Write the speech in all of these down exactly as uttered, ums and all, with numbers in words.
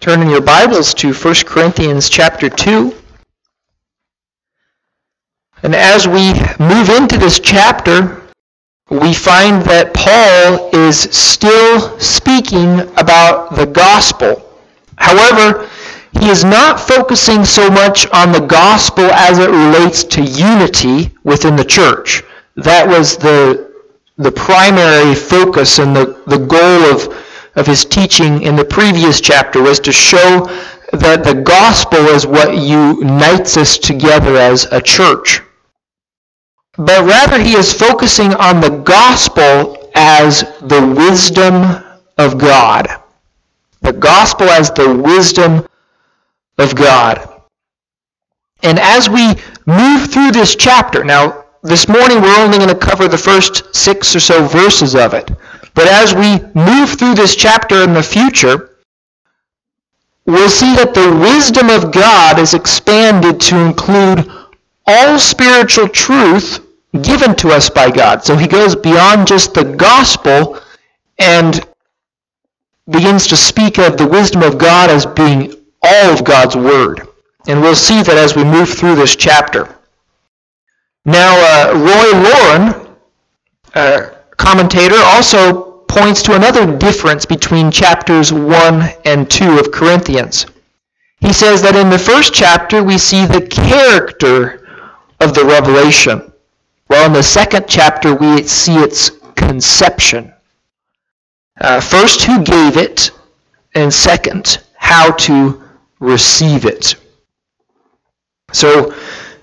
Turn in your Bibles to First Corinthians chapter two. And as we move into this chapter, we find that Paul is still speaking about the gospel. However, he is not focusing so much on the gospel as it relates to unity within the church. That was the, the primary focus and the, the goal of of his teaching in the previous chapter, was to show that the gospel is what unites us together as a church. But rather he is focusing on the gospel as the wisdom of God. The gospel as the wisdom of God. And as we move through this chapter, now this morning we're only going to cover the first six or so verses of it. But as we move through this chapter in the future, we'll see that the wisdom of God is expanded to include all spiritual truth given to us by God. So he goes beyond just the gospel and begins to speak of the wisdom of God as being all of God's word. And we'll see that as we move through this chapter. Now, uh, Roy Lauren, uh, commentator, also points to another difference between chapters one and two of Corinthians. He says that in the first chapter we see the character of the revelation, while in the second chapter we see its conception. Uh, first, who gave it, and second, how to receive it. So,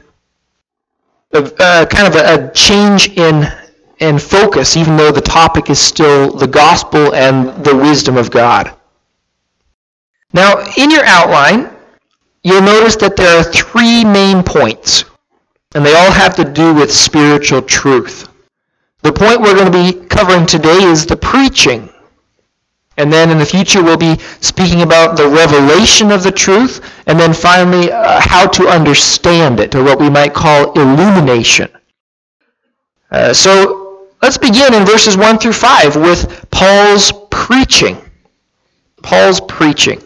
uh, kind of a, a change in and focus, even though the topic is still the gospel and the wisdom of God. Now, in your outline, you'll notice that there are three main points, and they all have to do with spiritual truth. The point we're going to be covering today is the preaching. And then in the future we'll be speaking about the revelation of the truth, and then finally uh, how to understand it, or what we might call illumination. Uh, so, Let's begin in verses one through five with Paul's preaching. Paul's preaching.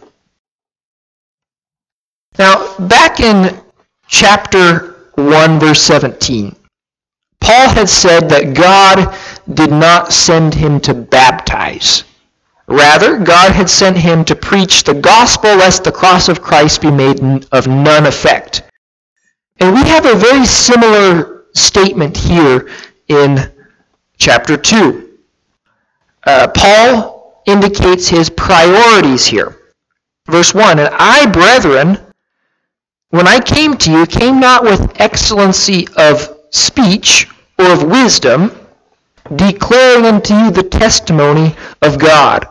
Now, back in chapter one, verse seventeen, Paul had said that God did not send him to baptize. Rather, God had sent him to preach the gospel, lest the cross of Christ be made of none effect. And we have a very similar statement here in chapter two. Uh, Paul indicates his priorities here. Verse one, and I, brethren, when I came to you, came not with excellency of speech or of wisdom, declaring unto you the testimony of God.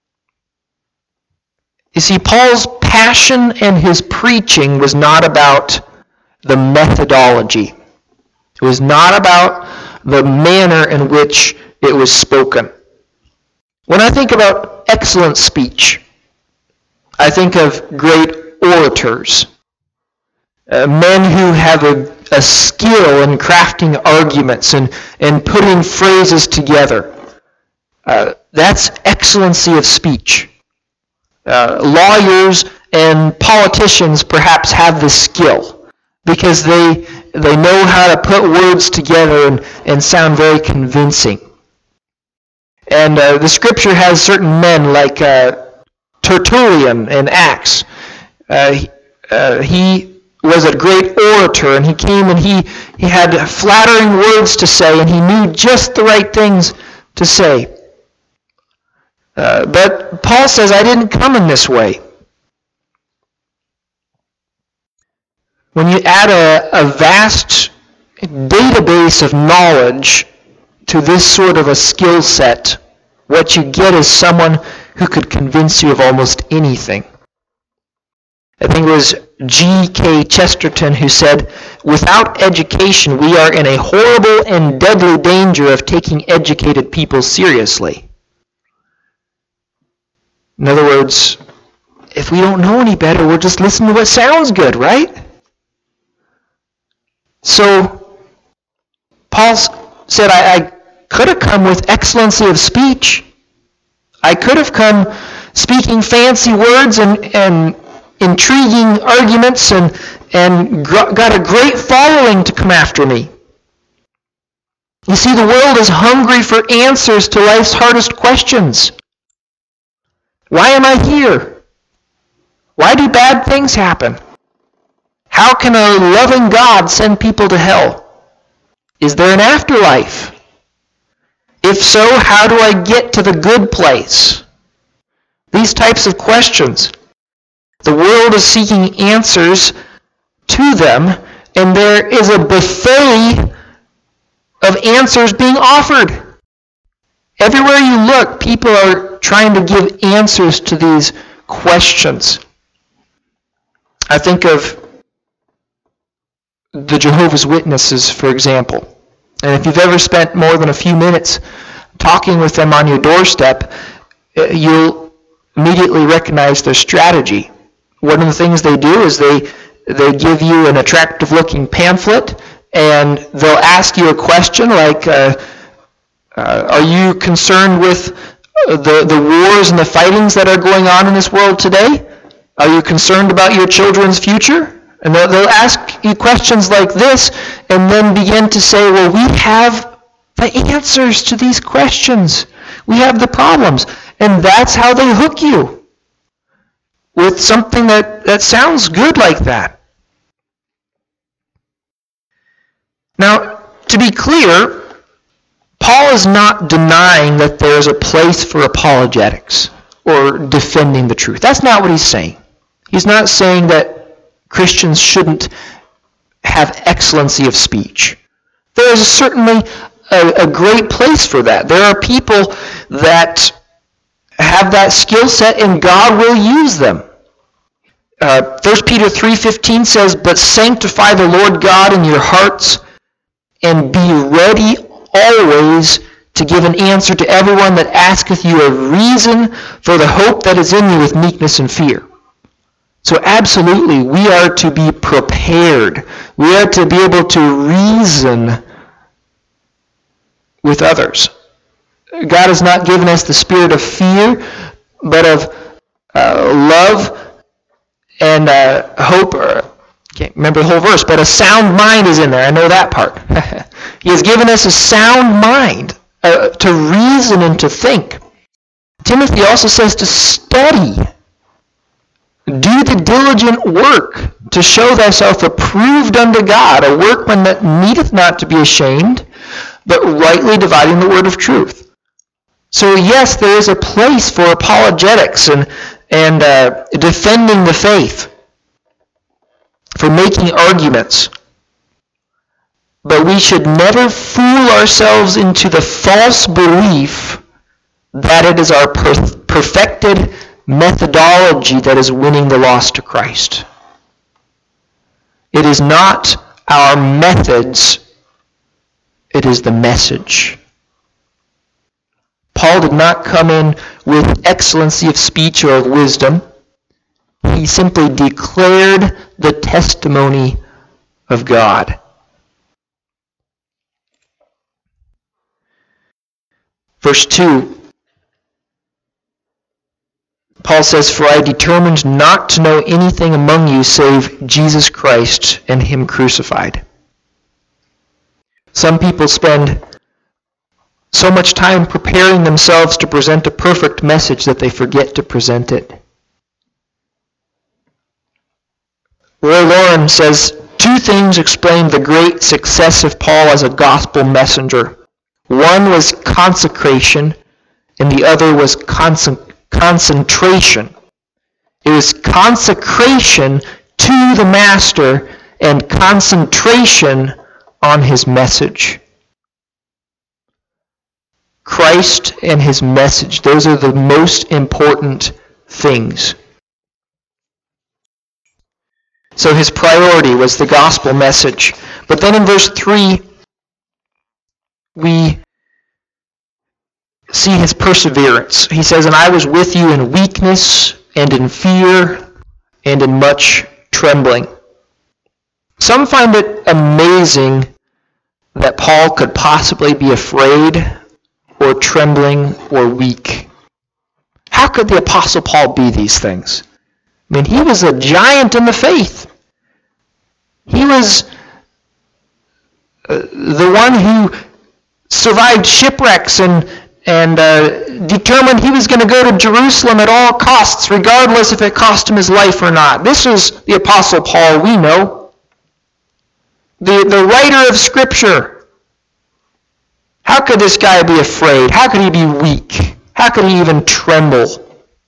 You see, Paul's passion and his preaching was not about the methodology. It was not about the manner in which it was spoken. When I think about excellent speech, I think of great orators, uh, men who have a, a skill in crafting arguments and, and putting phrases together. Uh, that's excellency of speech. Uh, lawyers and politicians perhaps have this skill because they They know how to put words together and, and sound very convincing. And uh, the scripture has certain men like uh, Tertullian in Acts. Uh, he, uh, he was a great orator, and he came and he, he had flattering words to say, and he knew just the right things to say. Uh, but Paul says, I didn't come in this way. When you add a, a vast database of knowledge to this sort of a skill set, what you get is someone who could convince you of almost anything. I think it was G K Chesterton who said, without education, we are in a horrible and deadly danger of taking educated people seriously. In other words, if we don't know any better, we'll just listen to what sounds good, right? So, Paul said, I, I could have come with excellency of speech. I could have come speaking fancy words and, and intriguing arguments and, and got a great following to come after me. You see, the world is hungry for answers to life's hardest questions. Why am I here? Why do bad things happen? How can a loving God send people to hell? Is there an afterlife? If so, how do I get to the good place? These types of questions. The world is seeking answers to them, and there is a buffet of answers being offered. Everywhere you look, people are trying to give answers to these questions. I think of the Jehovah's Witnesses, for example. And if you've ever spent more than a few minutes talking with them on your doorstep, you'll immediately recognize their strategy. One of the things they do is they they give you an attractive-looking pamphlet, and they'll ask you a question like, uh, uh, are you concerned with the, the wars and the fightings that are going on in this world today? Are you concerned about your children's future? And they'll, they'll ask you questions like this and then begin to say, well, we have the answers to these questions. We have the problems. And that's how they hook you with something that, that sounds good like that. Now, to be clear, Paul is not denying that there's a place for apologetics or defending the truth. That's not what he's saying. He's not saying that Christians shouldn't have excellency of speech. There is certainly a, a great place for that. There are people that have that skill set and God will use them. Uh, First Peter three fifteen says, "But sanctify the Lord God in your hearts, and be ready always to give an answer to everyone that asketh you a reason for the hope that is in you with meekness and fear." So absolutely, we are to be prepared. We are to be able to reason with others. God has not given us the spirit of fear, but of uh, love and uh, hope. Or, can't remember the whole verse, but a sound mind is in there. I know that part. He has given us a sound mind uh, to reason and to think. Timothy also says to study. Do the diligent work to show thyself approved unto God, a workman that needeth not to be ashamed, but rightly dividing the word of truth. So yes, there is a place for apologetics and, and uh, defending the faith, for making arguments. But we should never fool ourselves into the false belief that it is our per- perfected methodology that is winning the lost to Christ. It is not our methods, it is the message. Paul did not come in with excellency of speech or of wisdom. He simply declared the testimony of God. Verse two, Paul says, "For I determined not to know anything among you save Jesus Christ and Him crucified." Some people spend so much time preparing themselves to present a perfect message that they forget to present it. Roy Lauren says, two things explain the great success of Paul as a gospel messenger. One was consecration, and the other was concentration. Concentration. It was consecration to the Master and concentration on His message. Christ and His message, those are the most important things. So his priority was the gospel message. But then in verse three, we see his perseverance. He says, "And I was with you in weakness and in fear and in much trembling." Some find it amazing that Paul could possibly be afraid or trembling or weak. How could the Apostle Paul be these things? I mean, he was a giant in the faith. He was uh, the one who survived shipwrecks and, and uh, determined he was going to go to Jerusalem at all costs, regardless if it cost him his life or not. This is the Apostle Paul we know. The, the writer of Scripture. How could this guy be afraid? How could he be weak? How could he even tremble?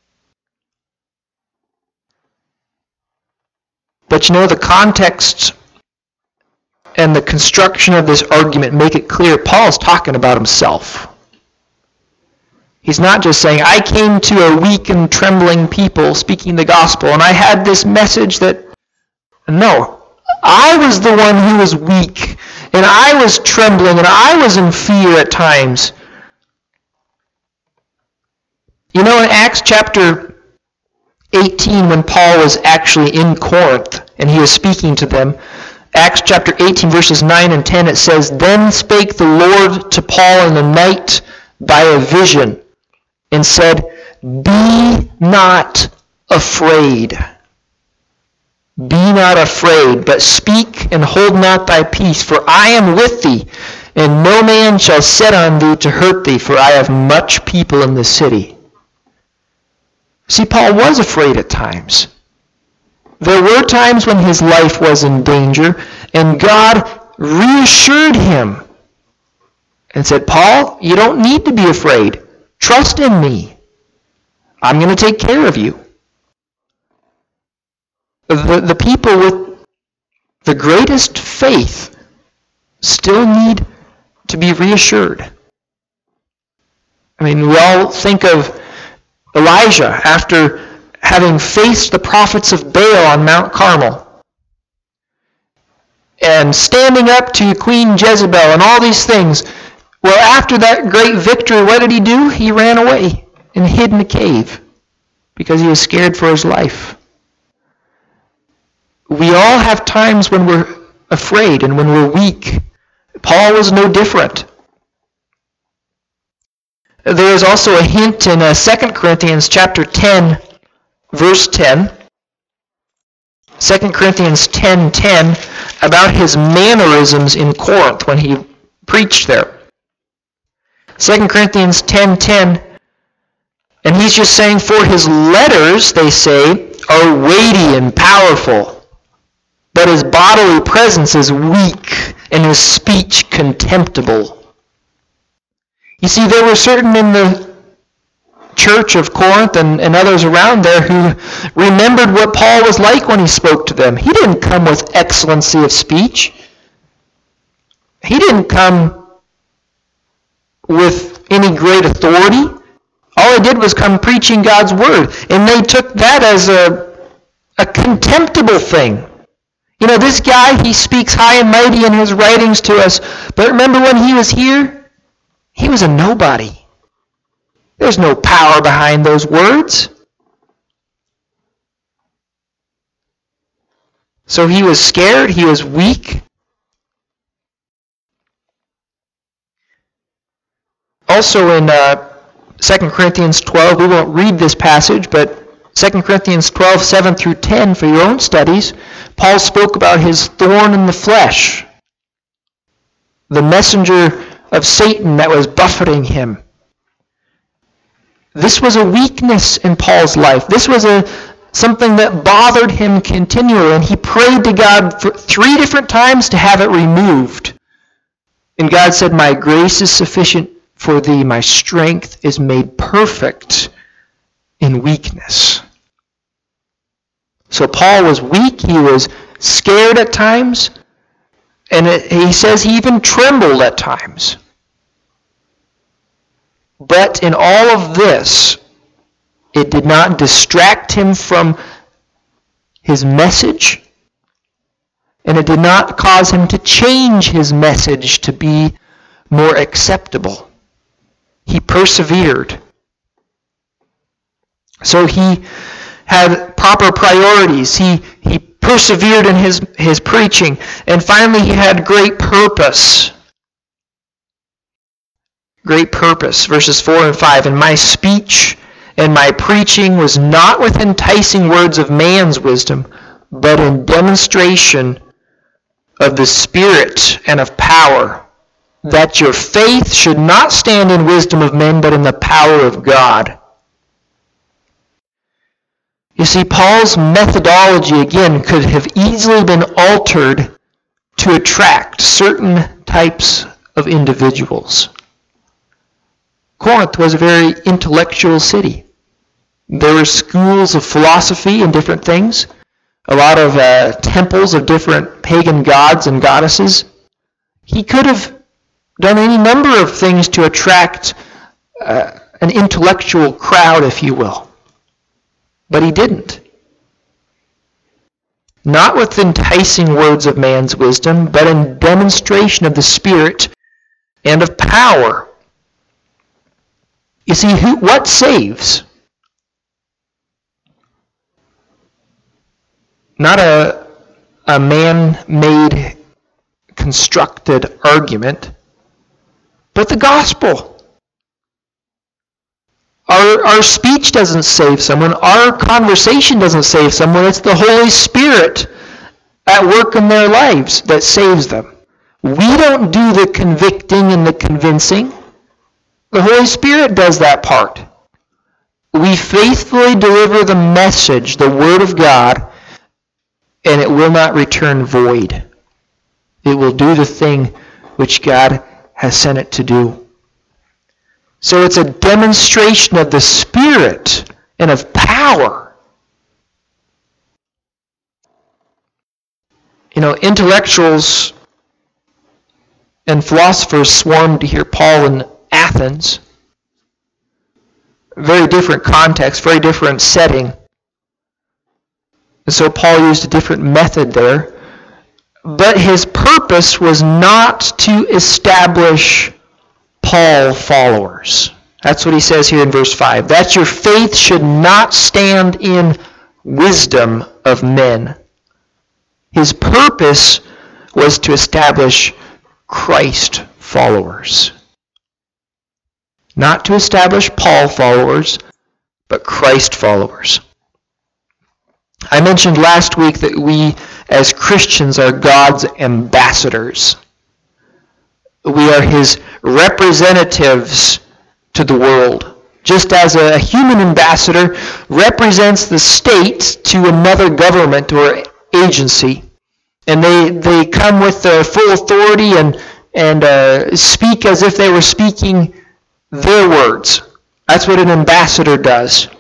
But you know, the context and the construction of this argument make it clear Paul's talking about himself. He's not just saying, I came to a weak and trembling people speaking the gospel, and I had this message that... No, I was the one who was weak, and I was trembling, and I was in fear at times. You know, in Acts chapter eighteen, when Paul was actually in Corinth, and he was speaking to them, Acts chapter eighteen, verses nine and ten, it says, Then spake the Lord to Paul in the night by a vision, and said, Be not afraid. Be not afraid, but speak and hold not thy peace, for I am with thee, and no man shall set on thee to hurt thee, for I have much people in the city. See, Paul was afraid at times. There were times when his life was in danger, and God reassured him and said, Paul, you don't need to be afraid. Trust in me. I'm going to take care of you. The, the people with the greatest faith still need to be reassured. I mean, we all think of Elijah after having faced the prophets of Baal on Mount Carmel and standing up to Queen Jezebel and all these things. Well, after that great victory, what did he do? He ran away and hid in a cave because he was scared for his life. We all have times when we're afraid and when we're weak. Paul was no different. There is also a hint in uh, Second Corinthians chapter ten, verse ten. Second Corinthians ten ten, about his mannerisms in Corinth when he preached there. Second Corinthians ten ten, and he's just saying, For his letters, they say, are weighty and powerful, but his bodily presence is weak and his speech contemptible. You see, there were certain in the church of Corinth and, and others around there who remembered what Paul was like when he spoke to them. He didn't come with excellency of speech. He didn't come with any great authority. All he did was come preaching God's word. And they took that as a, a contemptible thing. You know, this guy, he speaks high and mighty in his writings to us. But remember when he was here? He was a nobody. There's no power behind those words. So he was scared. He was weak. Also in uh, Second Corinthians twelve, we won't read this passage, but Second Corinthians twelve, seven through ten, for your own studies, Paul spoke about his thorn in the flesh, the messenger of Satan that was buffeting him. This was a weakness in Paul's life. This was a something that bothered him continually, and he prayed to God for three different times to have it removed. And God said, My grace is sufficient for thee. My strength is made perfect in weakness. So Paul was weak. He was scared at times. And it, he says he even trembled at times. But in all of this, it did not distract him from his message, and it did not cause him to change his message to be more acceptable. He persevered. So he had proper priorities. He, he persevered in his, his preaching. And finally, he had great purpose. Great purpose. Verses four and five. And my speech And my preaching was not with enticing words of man's wisdom, but in demonstration of the Spirit and of power, that your faith should not stand in wisdom of men, but in the power of God. You see, Paul's methodology, again, could have easily been altered to attract certain types of individuals. Corinth was a very intellectual city. There were schools of philosophy and different things, a lot of uh, temples of different pagan gods and goddesses. He could have done any number of things to attract uh, an intellectual crowd, if you will. But he didn't. Not with enticing words of man's wisdom, but in demonstration of the Spirit and of power. You see, who, what saves? Not a, a man-made, constructed argument, but the gospel. Our, our speech doesn't save someone. Our conversation doesn't save someone. It's the Holy Spirit at work in their lives that saves them. We don't do the convicting and the convincing. The Holy Spirit does that part. We faithfully deliver the message, the Word of God, and it will not return void. It will do the thing which God has sent it to do. So it's a demonstration of the Spirit and of power. You know, intellectuals and philosophers swarmed to hear Paul in Athens. Very different context, very different setting. And so Paul used a different method there. But his purpose was not to establish Paul followers. That's what he says here in verse five. That your faith should not stand in wisdom of men. His purpose was to establish Christ followers. Not to establish Paul followers, but Christ followers. I mentioned last week that we as Christians are God's ambassadors. We are his representatives to the world. Just as a human ambassador represents the state to another government or agency, and they, they come with their full authority and, and uh, speak as if they were speaking their words. That's what an ambassador does.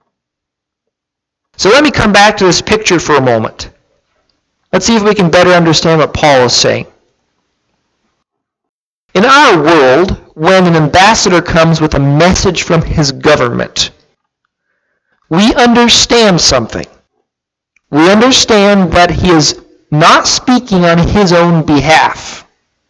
So let me come back to this picture for a moment. Let's see if we can better understand what Paul is saying. In our world, when an ambassador comes with a message from his government, we understand something. We understand that he is not speaking on his own behalf.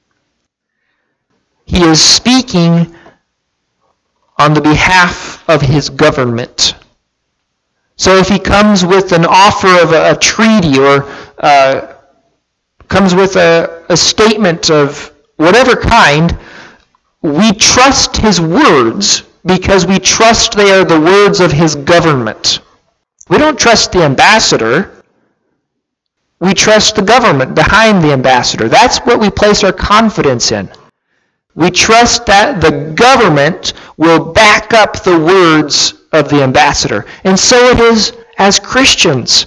He is speaking on the behalf of his government. So if he comes with an offer of a, a treaty or uh, comes with a, a statement of whatever kind, we trust his words because we trust they are the words of his government. We don't trust the ambassador. We trust the government behind the ambassador. That's what we place our confidence in. We trust that the government will back up the words of the ambassador. And so it is as Christians.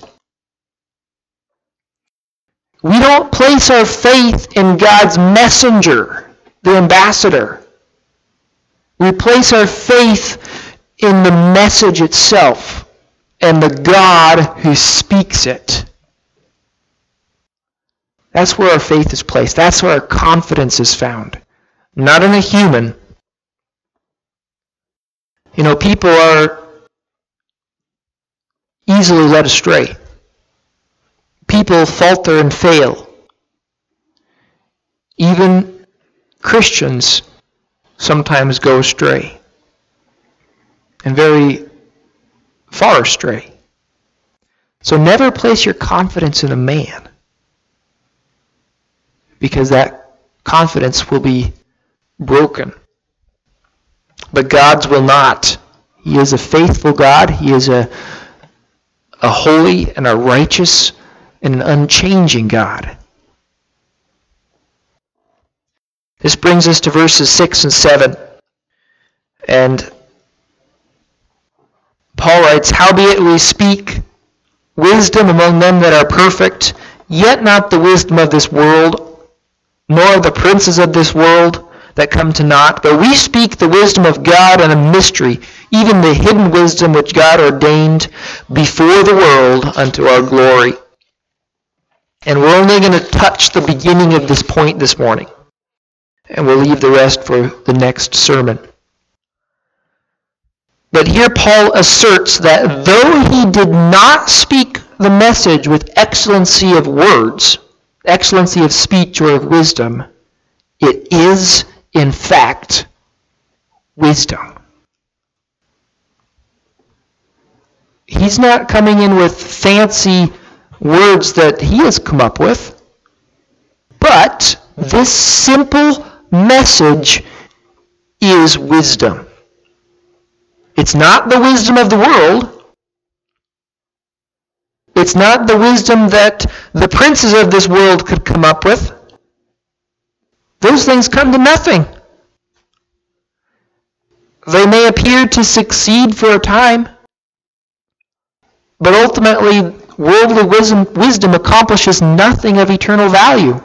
We don't place our faith in God's messenger, the ambassador. We place our faith in the message itself and the God who speaks it. That's where our faith is placed. That's where our confidence is found. Not in a human. You know, people are easily led astray. People falter and fail. Even Christians sometimes go astray. And very far astray. So never place your confidence in a man, because that confidence will be broken. But God's will not. He is a faithful God. He is a, a holy and a righteous and an unchanging God. This brings us to verses six and seven. And Paul writes, "Howbeit we speak wisdom among them that are perfect, yet not the wisdom of this world, nor the princes of this world that come to naught. But we speak the wisdom of God and a mystery, even the hidden wisdom which God ordained before the world unto our glory." And we're only going to touch the beginning of this point this morning. And we'll leave the rest for the next sermon. But here Paul asserts that though he did not speak the message with excellency of words, excellency of speech or of wisdom, it is, in fact, wisdom. He's not coming in with fancy words that he has come up with, but this simple message is wisdom. It's not the wisdom of the world. It's not the wisdom that the princes of this world could come up with. Those things come to nothing. They may appear to succeed for a time, but ultimately, worldly wisdom, wisdom accomplishes nothing of eternal value.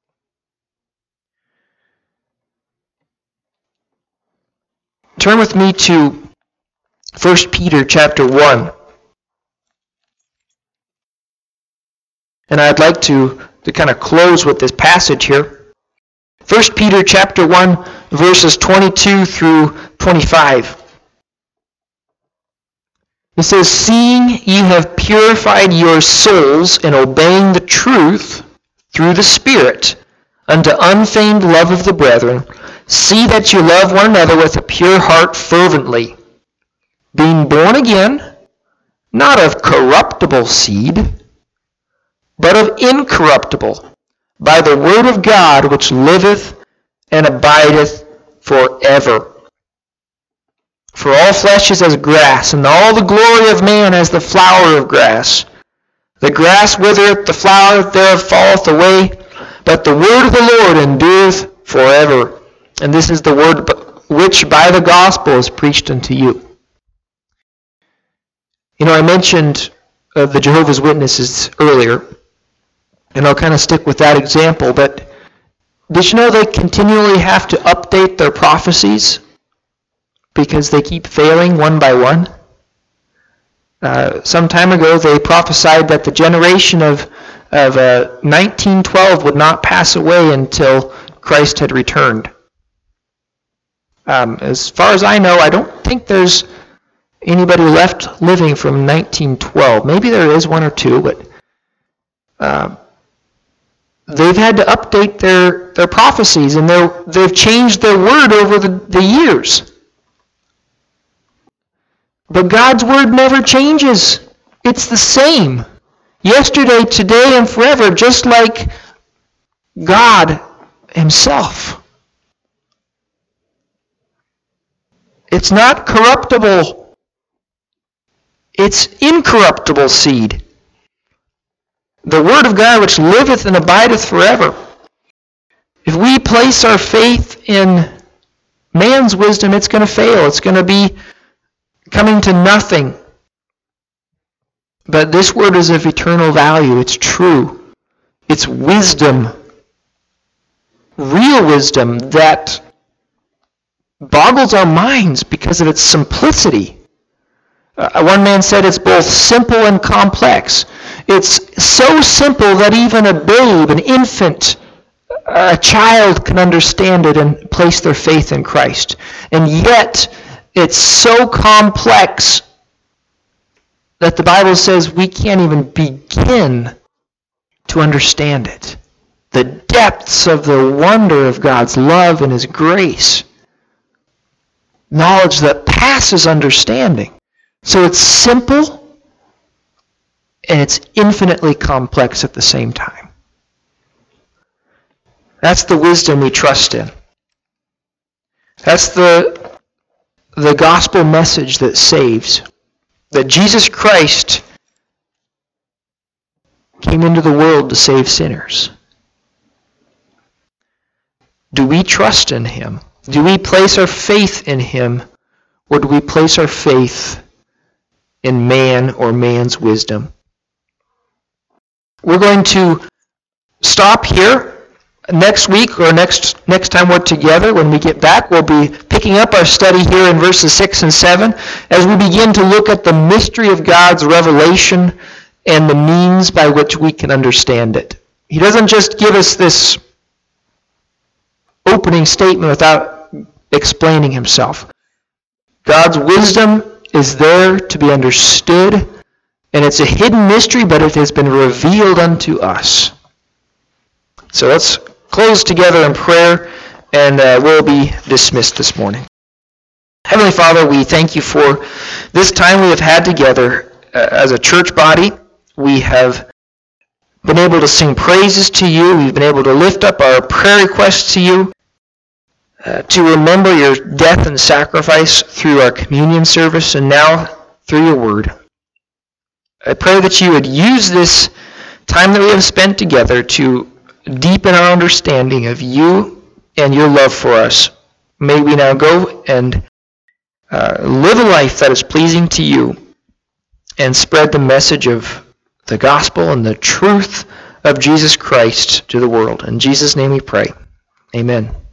Turn with me to First Peter chapter one. And I'd like to, to kind of close with this passage here. First Peter chapter one, verses twenty-two through twenty-five. It says, "Seeing ye have purified your souls in obeying the truth through the Spirit unto unfeigned love of the brethren, see that you love one another with a pure heart fervently, being born again, not of corruptible seed, but of incorruptible, by the word of God which liveth and abideth forever. For all flesh is as grass, and all the glory of man as the flower of grass. The grass withereth, the flower thereof falleth away, but the word of the Lord endureth forever. And this is the word which by the gospel is preached unto you." You know, I mentioned uh, the Jehovah's Witnesses earlier, and I'll kind of stick with that example, but did you know they continually have to update their prophecies because they keep failing one by one? Uh, some time ago, they prophesied that the generation of, of uh, nineteen twelve would not pass away until Christ had returned. Um, as far as I know, I don't think there's anybody left living from nineteen twelve. Maybe there is one or two, but uh, they've had to update their, their prophecies, and they've changed their word over the, the years. But God's word never changes. It's the same. Yesterday, today, and forever, just like God himself. It's not corruptible. It's incorruptible seed. The word of God which liveth and abideth forever. If we place our faith in man's wisdom, it's going to fail. It's going to be coming to nothing. But this word is of eternal value. It's true. It's wisdom. Real wisdom that boggles our minds because of its simplicity. Uh, one man said it's both simple and complex. It's so simple that even a babe, an infant, a child can understand it and place their faith in Christ. And yet, it's so complex that the Bible says we can't even begin to understand it. The depths of the wonder of God's love and his grace. Knowledge that passes understanding. So it's simple and it's infinitely complex at the same time. That's the wisdom we trust in. That's the the gospel message that saves, that Jesus Christ came into the world to save sinners. Do we trust in him? Do we place our faith in him? Or do we place our faith in man or man's wisdom? We're going to stop here. Next week or next next time we're together, when we get back, we'll be picking up our study here in verses six and seven as we begin to look at the mystery of God's revelation and the means by which we can understand it. He doesn't just give us this opening statement without explaining himself. God's wisdom is there to be understood, and it's a hidden mystery, but it has been revealed unto us. So let's close together in prayer, and uh, we'll be dismissed this morning. Heavenly Father, we thank you for this time we have had together uh, as a church body. We have been able to sing praises to you. We've been able to lift up our prayer requests to you, uh, to remember your death and sacrifice through our communion service, and now through your word. I pray that you would use this time that we have spent together to deepen our understanding of you and your love for us. May we now go and uh, live a life that is pleasing to you and spread the message of the gospel and the truth of Jesus Christ to the world. In Jesus' name we pray. Amen.